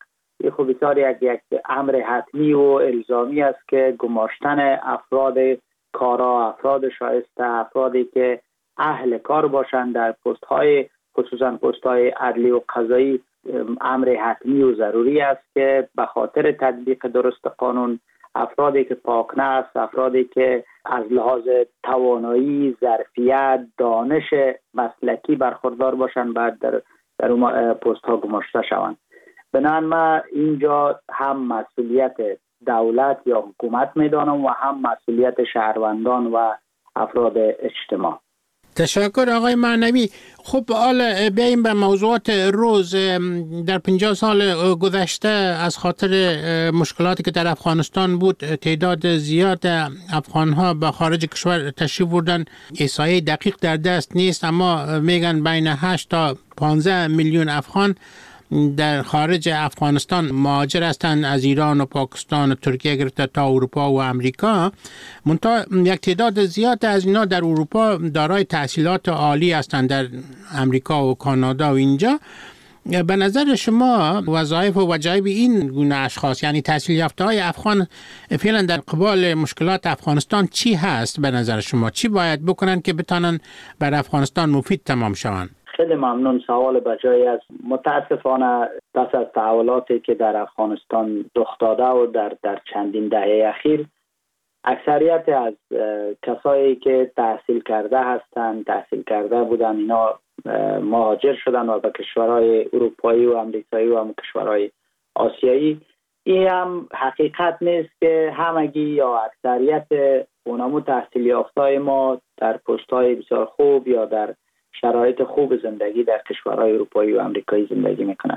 این خب بسیار یک یک امر حتمی و الزامی است که گماشتن افراد کارا، افراد شایسته، افرادی که اهل کار باشند در پست های خصوصا پست های عدلی و قضایی امر حتمی و ضروری است که به خاطر تطبیق درست قانون افرادی که پاکنفس، افرادی که از لحاظ توانایی، ظرفیت، دانش مسلکی برخوردار باشند بعد در در پست ها گماشته شوند. بنابراین ما اینجا هم مسئولیت دولت یا حکومت میدانم و هم مسئولیت شهروندان و افراد اجتماع. تشکر آقای معنوی. خب حالا بیاییم به موضوعات روز. در پنجاه سال گذشته از خاطر مشکلاتی که در افغانستان بود تعداد زیاد افغانها به خارج کشور تشریف بردن. احصایه دقیق در دست نیست اما میگن بین هشت تا پانزده میلیون افغان در خارج افغانستان مهاجر هستند، از ایران و پاکستان و ترکیه گرفته تا اروپا و امریکا. منتها یک تعداد زیاد از اینا در اروپا دارای تحصیلات عالی هستند، در امریکا و کانادا و اینجا. به نظر شما وظایف و وجایب این گونه اشخاص یعنی تحصیل یافته های افغان فعلا در قبال مشکلات افغانستان چی هست؟ به نظر شما چی باید بکنن که بتانن بر افغانستان مفید تمام شوند؟ خیلی ممنون، سوال بجایی است. متاسفانه پس از تحولاتی که در افغانستان رخ داده و در در چندین دهه اخیر اکثریت از کسایی که تحصیل کرده هستند، تحصیل کرده بودن، اینا مهاجر شدن و به کشورهای اروپایی و امریکایی و هم کشورهای آسیایی. این هم حقیقت نیست که همگی یا اکثریت اونمو تحصیل یافته‌های ما در پست‌های بسیار خوب یا در شرایط خوب زندگی در کشورهای اروپایی و امریکایی زندگی میکنن.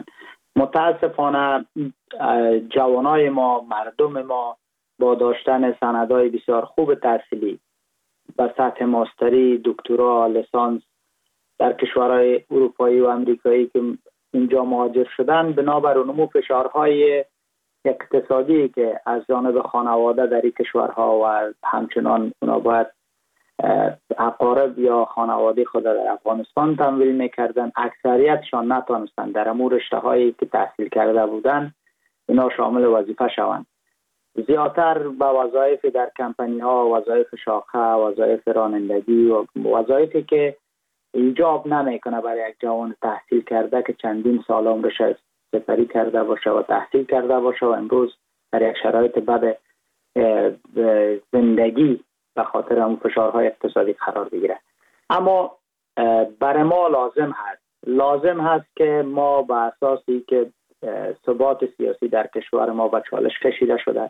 متاسفانه جوانای ما، مردم ما با داشتن سندهای بسیار خوب تحصیلی به سطح ماستری، دکترا، لیسانس در کشورهای اروپایی و امریکایی که اینجا مهاجر شدن، بنابر اونمو فشارهای اقتصادی که از جانب خانواده در این کشورها و همچنان اونا باید اقارب یا خانواده خود در افغانستان تمویل میکردن، اکثریتشان نتانستند در امور رشته هایی که تحصیل کرده بودن اینا شامل وظیفه شوند. زیادتر به وظایف در کمپانی ها، وظایف شاخه، وظایف رانندگی و وظایفی که ایجاب نمیکنه برای یک جوان تحصیل کرده که چندین سال عمرش سپری کرده باشه و تحصیل کرده باشه و امروز در یک شرایط بد زندگی به خاطر اون فشارهای اقتصادی قرار بگیره. اما برای ما لازم هست لازم هست که ما به اساسی که ثبات سیاسی در کشور ما به چالش کشیده شده،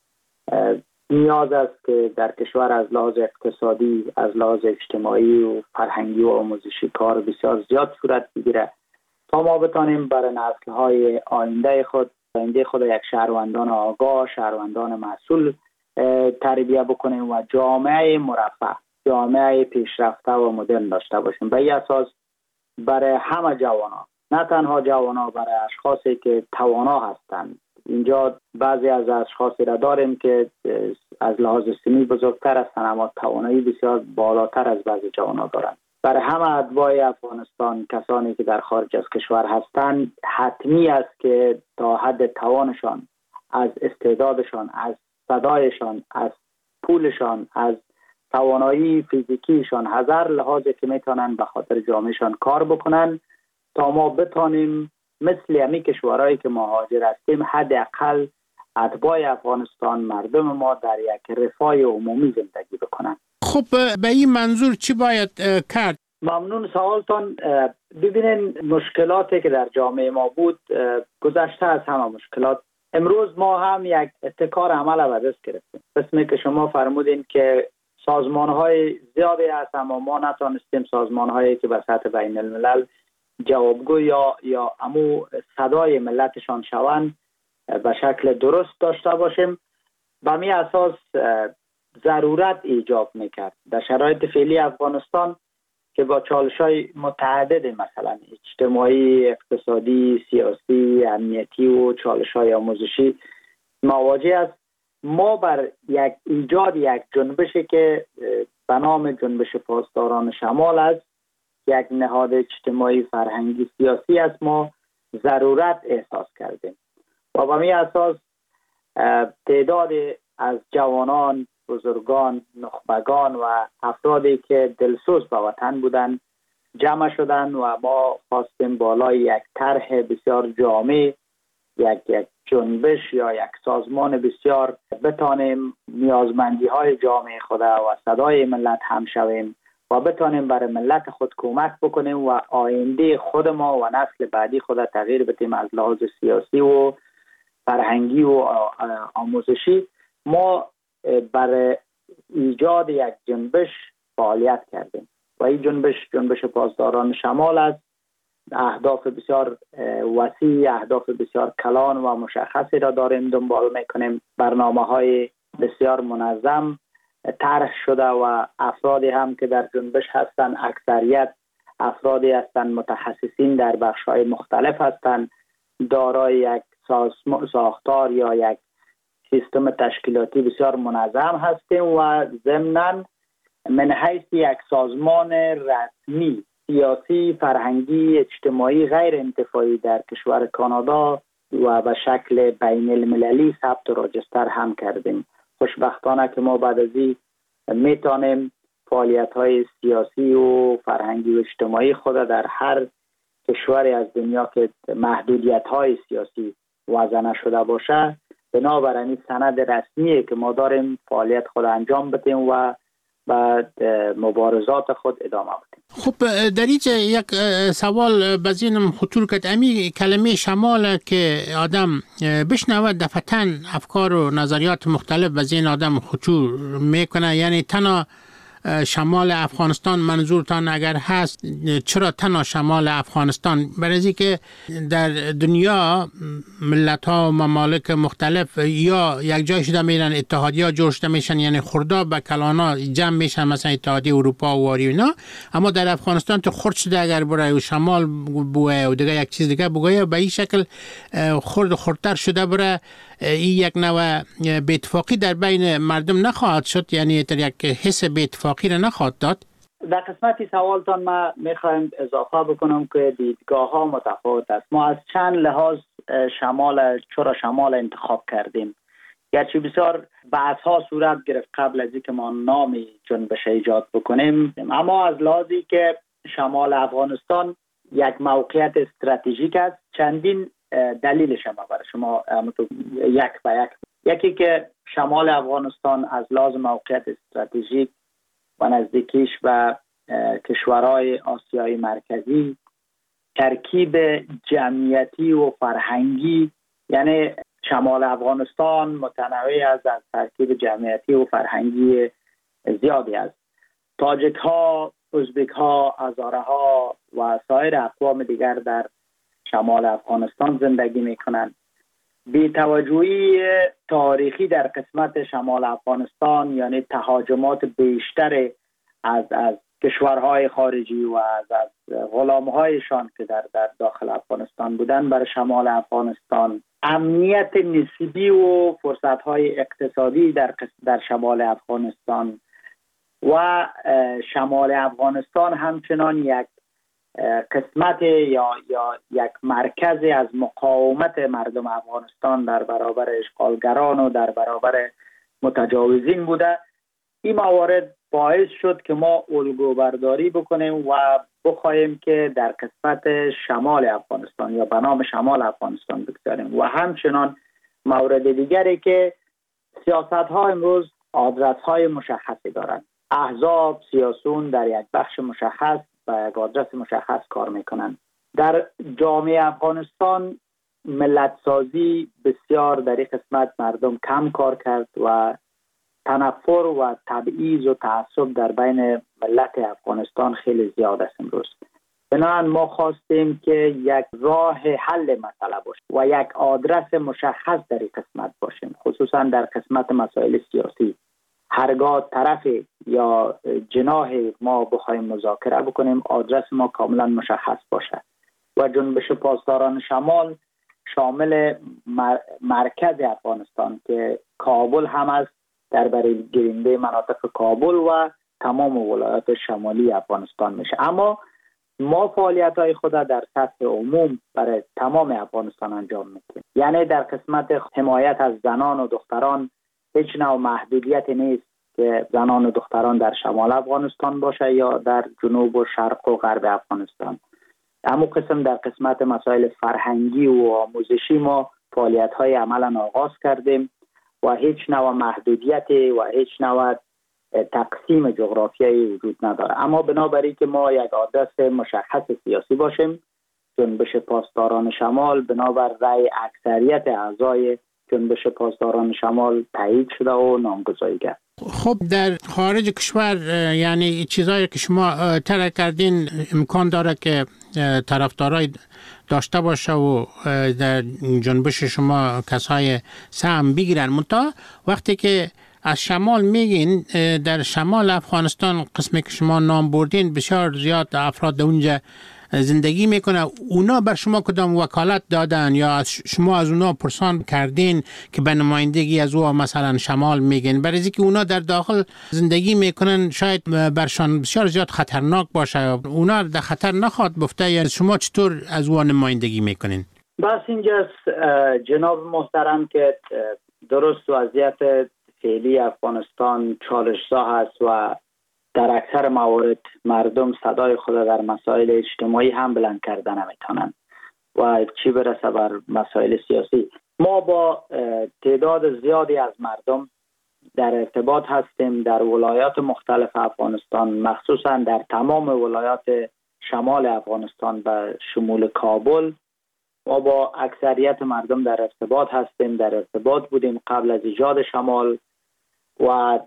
نیاز است که در کشور از لحاظ اقتصادی، از لحاظ اجتماعی و فرهنگی و آموزشی کار بسیار زیاد صورت بگیره تا ما بتانیم برای نسل‌های آینده خود آینده خود یک شهروندان آگاه، شهروندان مسئول تربیت بکنیم و جامعه مرفه، جامعه پیشرفته و مدرن داشته باشیم. به این اساس برای همه جوانان، نه تنها جوانان، برای اشخاصی که توانا هستند. اینجا بعضی از اشخاصی را داریم که از لحاظ سنی بزرگتر هستند اما توانایی بسیار بالاتر از بعضی جوانان دارند. برای همه اتباع افغانستان، کسانی که در خارج از کشور هستند، حتمی است که تا حد توانشان، از استعدادشان، از صدایشان، از پولشان، از توانایی فیزیکیشان، هزار لحاظی که میتونن به خاطر جامعهشان کار بکنن تا ما بتانیم مثل همی کشورهایی که مهاجر هستیم حداقل اتباع افغانستان، مردم ما در یک رفاه عمومی زندگی بکنن. خب به این منظور چی باید کرد؟ ممنون سوالتان. ببینین مشکلاتی که در جامعه ما بود گذشته از همه مشکلات. امروز ما هم یک ابتکار عمل به دست گرفتیم. قسمی که شما فرمودین که سازمان‌های زیادی هست اما ما نتونستیم سازمان‌هایی که به سطح بین الملل جوابگو یا یا امو صدای ملتشان شوند به شکل درست داشته باشیم. به می اساس ضرورت ایجاب میکرد در شرایط فعلی افغانستان که با چالش‌های متعدد مثلا اجتماعی، اقتصادی، سیاسی، امنیتی و چالش‌های آموزشی مواجه است. ما بر یک ایجاد یک جنبشی که به نام جنبش پاسداران شمال است، یک نهاد اجتماعی فرهنگی سیاسی است، ما ضرورت احساس کردیم و و به می اساس تعداد از جوانان، بزرگان، نخبگان و افرادی که دلسوز به وطن بودند جمع شدند و ما خواستیم بالای یک طرح بسیار جامع، یک یک جنبش یا یک سازمان بسیار بتانیم نیازمندی های جامعه خود و صدای ملت هم شویم و بتانیم برای ملت خود کمک بکنیم و آینده خود ما و نسل بعدی خود تغییر بدیم از لحاظ سیاسی و فرهنگی و آموزشی. ما برای ایجاد یک جنبش فعالیت کردیم و این جنبش جنبش پاسداران شمال است. اهداف بسیار وسیع، اهداف بسیار کلان و مشخصی را داریم دنبال میکنیم. برنامه های بسیار منظم طرح شده و افرادی هم که در جنبش هستند اکثریت افرادی هستند متخصصین در بخش های مختلف هستند، دارای یک ساختار یا یک سیستم تشکیلاتی بسیار منظم هستیم و ضمناً من حیث یک سازمان رسمی سیاسی، فرهنگی، اجتماعی غیر انتفاعی در کشور کانادا و به شکل بین المللی ثبت و راجستر هم کردیم. خوشبختانه که ما بعد از این میتونیم فعالیت های سیاسی و فرهنگی و اجتماعی خود در هر کشوری از دنیا که محدودیت های سیاسی وضع نشده باشه بنابراین سند رسمیه که ما داریم فعالیت خود انجام بدیم و بعد مبارزات خود ادامه بدیم. خب در اینجا یک سوال بزینم خطور کرد. امی کلمه شمال که آدم بشنود دفتن افکار و نظریات مختلف بزین آدم خطور میکنه، یعنی تنها شمال افغانستان منظورتان اگر هست چرا تنها شمال افغانستان؟ برای که در دنیا ملت ها و ممالک مختلف یا یک جای شده میرن اتحادیه ها جوش میشن، یعنی خوردا به کلانا جمع میشن مثلا اتحادیه اروپا و واری اینا، اما در افغانستان تو خرد شده اگر برای و شمال بوه و دیگه یک چیز دیگه بگویه به این شکل خرد خردتر شده برای این یک نوع بی‌اتفاقی در بین مردم نخواهد شد، یعنی در یک حس بی‌اتفاقی را نخواهد داد. در قسمتی سوالتان ما میخوایم اضافه بکنم که دیدگاه ها متفاوت است. ما از چند لحاظ شمال چرا شمال انتخاب کردیم، گرچه بسیار بحث ها صورت گرفت قبل از اینکه ما نامی جنبش ایجاد بکنیم، اما از لحاظی که شمال افغانستان یک موقعیت استراتژیک است چندین دلیلش هم برای شما یک به یک. یکی که شمال افغانستان از لحاظ موقعیت استراتژیک و نزدیکیش به کشورهای آسیای مرکزی، ترکیب جمعیتی و فرهنگی، یعنی شمال افغانستان متنوع است از ترکیب جمعیتی و فرهنگی زیادی است. تاجک ها، ازبک ها، هزاره ها و سایر اقوام دیگر در شمال افغانستان زندگی میکنند. بی توجهی تاریخی در قسمت شمال افغانستان، یعنی تهاجمات بیشتر از از کشورهای خارجی و از از غلامهایشان که در در داخل افغانستان بودند بر شمال افغانستان، امنیت نسبی و فرصتهای اقتصادی در در شمال افغانستان و شمال افغانستان همچنان یک قسمت یا یا یک مرکز از مقاومت مردم افغانستان در برابر اشغالگران و در برابر متجاوزین بوده. این موارد باعث شد که ما الگو برداری بکنیم و بخوایم که در قسمت شمال افغانستان یا به نام شمال افغانستان بگذاریم و همچنان مورد دیگری که سیاست ها امروز آدرس های مشخصی دارند. احزاب سیاسون در یک بخش مشخص و یک آدرس مشخص کار میکنند. در جامعه افغانستان ملت سازی بسیار در این قسمت مردم کم کار کرد و تنفر و تبعیض و تعصب در بین ملت افغانستان خیلی زیاد است امروز. بنابراین ما خواستیم که یک راه حل مسئله باشه و یک آدرس مشخص در این قسمت باشیم، خصوصا در قسمت مسائل سیاسی. هرگاه طرف یا جناح ما بخوایم مذاکره بکنیم آدرس ما کاملا مشخص باشه و جنبش پاسداران شمال شامل مرکز افغانستان که کابل هم است، در برای گیرنده مناطق کابل و تمام ولایات شمالی افغانستان میشه. اما ما فعالیت های خود در سطح عموم برای تمام افغانستان انجام میدیم. یعنی در قسمت حمایت از زنان و دختران هیچ نوع محدودیت نیست که زنان و دختران در شمال افغانستان باشه یا در جنوب و شرق و غرب افغانستان. اما قسم در قسمت مسائل فرهنگی و آموزشی ما فعالیت های عملا آغاز کردیم و هیچ نوع محدودیت و هیچ نوع تقسیم جغرافیایی وجود نداره. اما بنابراین که ما یک آدرس مشخص سیاسی باشیم، جنبش پاسداران شمال بنابر رأی اکثریت اعضای جنبش پاسداران شمال تایید شده و نامگذاری کرد. خب در خارج کشور یعنی چیزایی که شما ترک کردین امکان داره که طرفدارای داشته باشه و در جنبش شما کسای سهم بگیرن. منتها وقتی که از شمال میگین، در شمال افغانستان قسمی که شما نام بردین بسیار زیاد افراد اونجا زندگی میکنه. اونا بر شما کدام وکالت دادن یا از شما از اونا پرسان کردین که به نمایندگی از او مثلا شمال میگین؟ برای اینکه اونا در داخل زندگی میکنن شاید برشان بسیار زیاد خطرناک باشه، اونا در خطر نخواد بفته، یا شما چطور از او نمایندگی میکنین؟ بس اینجاست جناب محترم که درست وضعیت فعلی افغانستان چالش‌زا هست و در اکثر موارد مردم صدای خود در مسائل اجتماعی هم بلند کردن نمیتونن و چی برسه بر مسائل سیاسی. ما با تعداد زیادی از مردم در ارتباط هستیم در ولایات مختلف افغانستان، مخصوصا در تمام ولایات شمال افغانستان و شمول کابل. ما با اکثریت مردم در ارتباط هستیم، در ارتباط بودیم قبل از ایجاد شمال و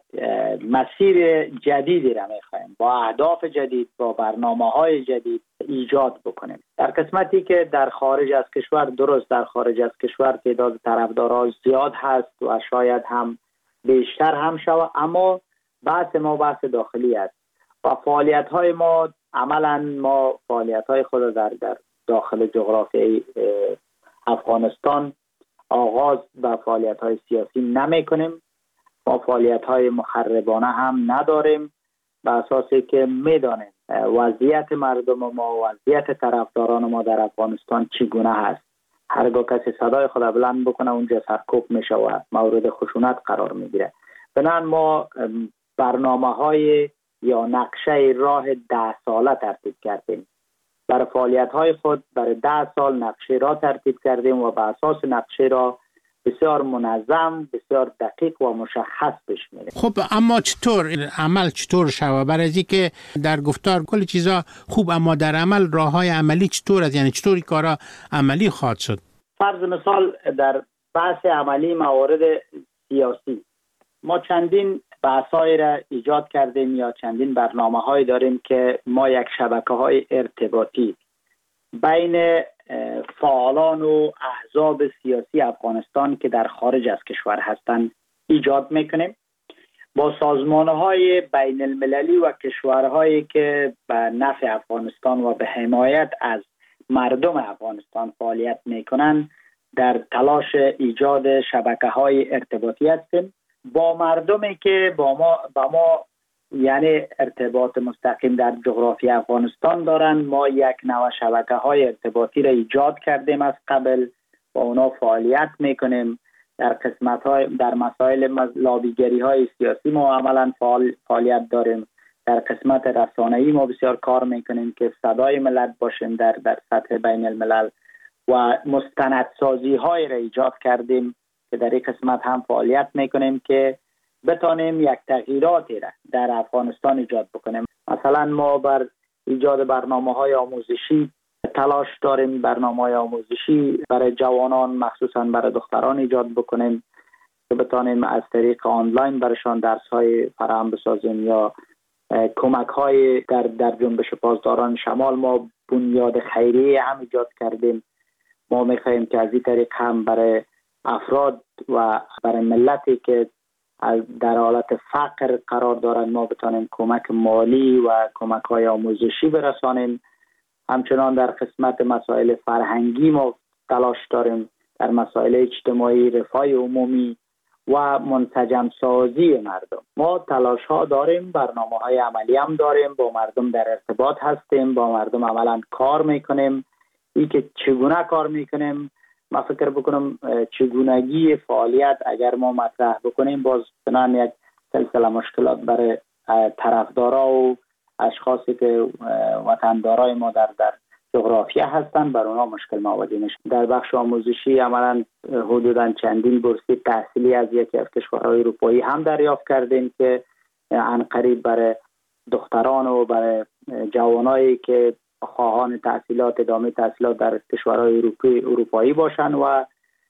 مسیر جدیدی را می‌خوایم با اهداف جدید، با برنامه‌های جدید ایجاد بکنیم. در قسمتی که در خارج از کشور، درست در خارج از کشور تعداد طرفداران زیاد هست و شاید هم بیشتر هم شود، اما بحث ما بحث داخلی است و فعالیت‌های ما عملاً ما فعالیت‌های خود در در داخل جغرافیای افغانستان آغاز به فعالیت‌های سیاسی نمی‌کنیم. ما فعالیت‌های مخربانه هم نداریم، به اساسی که می‌دانیم وضعیت مردم ما، وضعیت طرفداران ما در افغانستان چگونه هست. هرگاه کسی صدای خود بلند بکنه اونجا سرکوب میشه و مورد خشونت قرار میگیره. بنابراین ما برنامه‌های یا نقشه راه ده ساله ترتیب کردیم. برای فعالیت‌های خود برای ده سال نقشه را ترتیب کردیم و به اساس نقشه را بسیار منظم، بسیار دقیق و مشخص پیش میره. خب اما چطور عمل چطور شوه؟ برای اینکه در گفتار کلی چیزا خوب، اما در عمل راههای عملی چطور است؟ یعنی چطوری کارا عملی خواهد شد؟ فرض مثال در بحث عملی موارد سیاسی ما چندین بحث‌های را ایجاد کردیم یا چندین برنامه‌های داریم که ما یک شبکه‌های ارتباطی بین فعالان و احزاب سیاسی افغانستان که در خارج از کشور هستند ایجاد میکنیم، با سازمان‌های بین المللی و کشورهایی که به نفع افغانستان و به حمایت از مردم افغانستان فعالیت میکنند در تلاش ایجاد شبکه‌های ارتباطی هستیم. با مردمی که با ما با ما یعنی ارتباط مستقیم در جغرافی افغانستان دارن، ما یک نوع شبکه‌های ارتباطی را ایجاد کردیم از قبل، با اونا فعالیت میکنیم. در قسمت‌های در مسائل لابیگری‌های سیاسی ما عملاً فعال فعالیت داریم. در قسمت رسانه‌ای ما بسیار کار میکنیم که صدای ملت باشیم در در سطح بین الملل و مستندسازی‌های را ایجاد کردیم که در این قسمت هم فعالیت میکنیم که بتانیم یک تغییراتی را در افغانستان ایجاد بکنیم. مثلا ما بر ایجاد برنامه‌های آموزشی تلاش داریم، برنامه‌های آموزشی برای جوانان مخصوصا برای دختران ایجاد بکنیم که بتانیم از طریق آنلاین برشان درس‌های فراهم بسازیم یا کمک‌های در در جنبش پاسداران شمال ما بنیاد خیریه هم ایجاد کردیم. ما می‌خواهیم که از این طریق هم برای افراد و برای ملتی که در حالت فقر قرار دارند ما بتانیم کمک مالی و کمک‌های آموزشی برسانیم. همچنان در قسمت مسائل فرهنگی ما تلاش داریم، در مسائل اجتماعی، رفاه عمومی و منسجم سازی مردم. ما تلاش ها داریم، برنامه های عملی هم داریم، با مردم در ارتباط هستیم، با مردم عملا کار میکنیم. ای که چگونه کار میکنیم، ما فکر بکنم چگونگی فعالیت اگر ما مطرح بکنیم باز بنان یک سلسله مشکلات برای طرفدارا و اشخاصی که وطندارای ما در در جغرافیا هستند بر اونا مشکل مواجه میشن. در بخش آموزشی عملا حدوداً چندین بورسیه تحصیلی از یکی از کشورهای اروپایی هم دریافت کردیم که عنقریب برای دختران و برای جوانایی که خواهان تحصیلات ادامه تحصیلات در کشورهای اروپایی اروپایی باشن و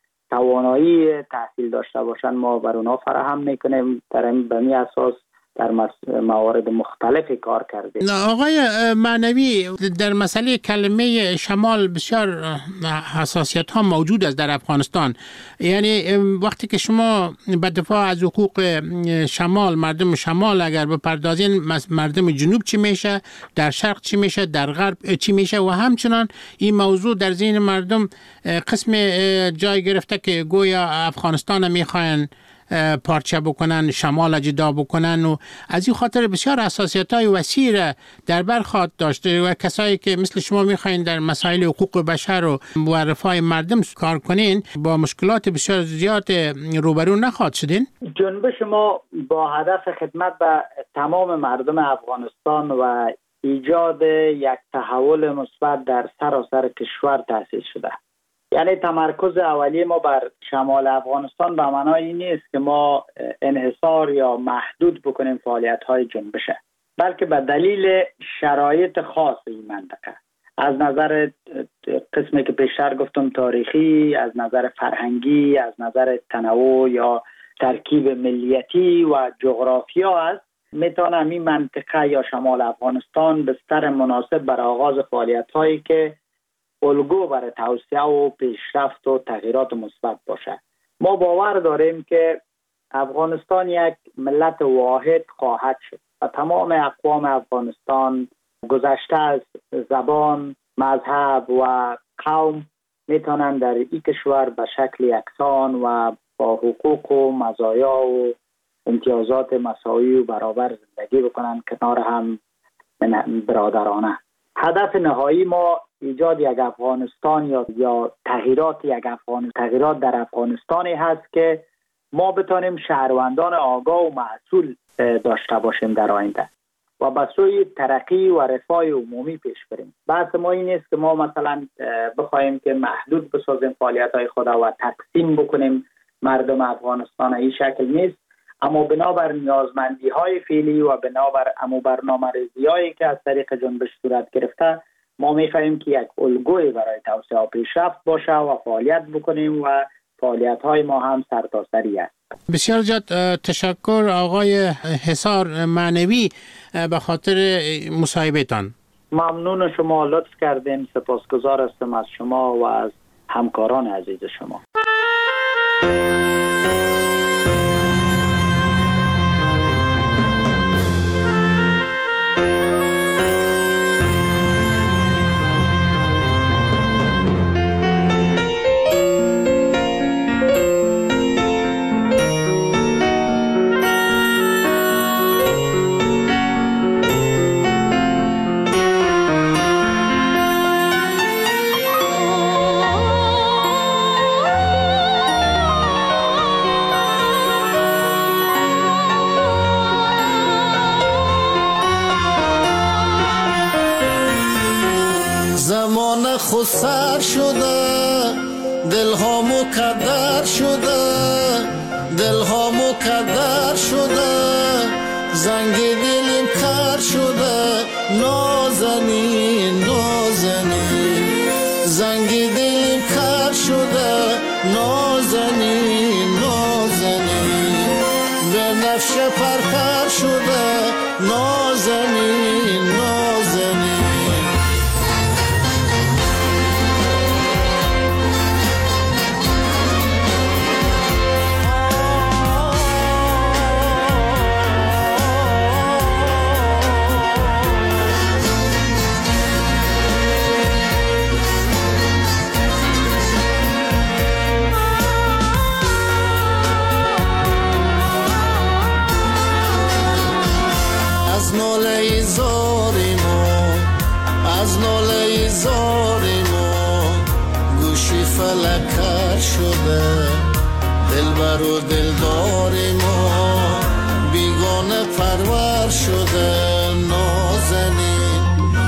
توانایی تحصیل داشته باشن ما بر اونا فراهم میکنیم. در این بمی اساس در موارد مختلف کار کردیم. آقای معنوی، در مسئله کلمه شمال بسیار حساسیت ها موجود است در افغانستان. یعنی وقتی که شما به دفاع از حقوق شمال، مردم شمال اگر بپردازین، مردم جنوب چی میشه، در شرق چی میشه، در غرب چی میشه و همچنان این موضوع در ذهن مردم قسم جای گرفته که گویا افغانستان میخواین پارچه بکنن، شمال جدا بکنن و از این خاطر بسیار حساسیت‌های وسیع در بر خواهد داشته و کسایی که مثل شما میخواین در مسائل حقوق بشر و و رفاه مردم کار کنین با مشکلات بسیار زیاد روبرو نخواهد شدین. جنبش ما با هدف خدمت به تمام مردم افغانستان و ایجاد یک تحول مثبت در سراسر کشور تأسیس شده. یعنی تمرکز اولیه ما بر شمال افغانستان به معنای این نیست که ما انحصار یا محدود بکنیم فعالیت‌های جنبشه، بلکه به دلیل شرایط خاص این منطقه، از نظر قسمی که پیشتر گفتم تاریخی، از نظر فرهنگی، از نظر تنوع یا ترکیب ملیتی و جغرافیا است، میتونه این منطقه یا شمال افغانستان بستر مناسب برای آغاز فعالیت‌هایی که الگو برای توسعه و پیشرفت و تغییرات مثبت باشه. ما باور داریم که افغانستان یک ملت واحد خواهد شد و تمام اقوام افغانستان گذشته از زبان، مذهب و قوم میتونن در این کشور به شکل یکسان و با حقوق و مزایا و امتیازات مساوی و برابر زندگی بکنن کنار هم برادرانه. هدف نهایی ما ایجاد یک افغانستان یا یا تغییرات یک افغانستان تغییرات در افغانستانی هست که ما بتانیم شهروندان آگاه و مسئول داشته باشیم در آینده و به سوی ترقی و رفاه عمومی پیش بریم. بحث ما این نیست که ما مثلا بخوایم که محدود بسازیم فعالیت‌های خود و تقسیم بکنیم مردم افغانستان. این شکل نیست، اما بنابر نیازمندی‌های فعلی و بنابر امو برنامه‌ریزی‌هایی که از طریق جنبش صورت گرفته ما می‌خواهیم که یک الگوی برای توسعه و پیشرفت باشه و فعالیت بکنیم و فعالیت‌های ما هم سرتاسری است. بسیار زیاد تشکر آقای حصار معنوی به خاطر مصاحبه‌تان. ممنون شما، لطف کردین. سپاسگزار هستم از شما و از همکاران عزیز شما. خود سر شده، دل ها مکدر شده، دل ها مکدر شده، زنگ دلم کر شده، نازنین نازنین، زنگ دلم کر شده، نازنین نازنین، به نفش پرپر شده، نازنین نازنین. لکر شده دلبر و دلدار ما بیگانه پرور شده نازنین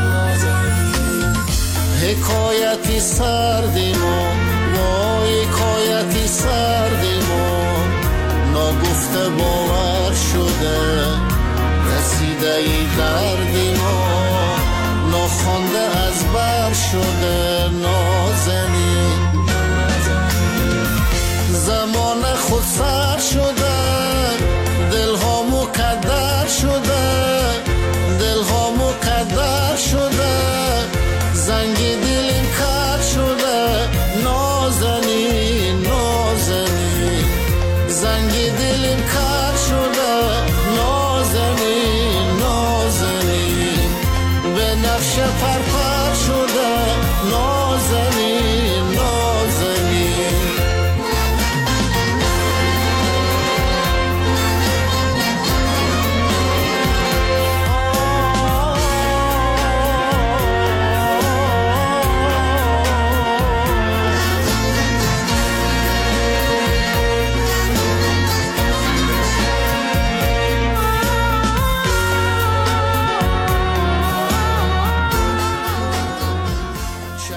حکایتی سردی ما وای حکایتی سردی ما ناگفته باور شده رسیده ای دردی ما ناخوانده از بر شده نازنین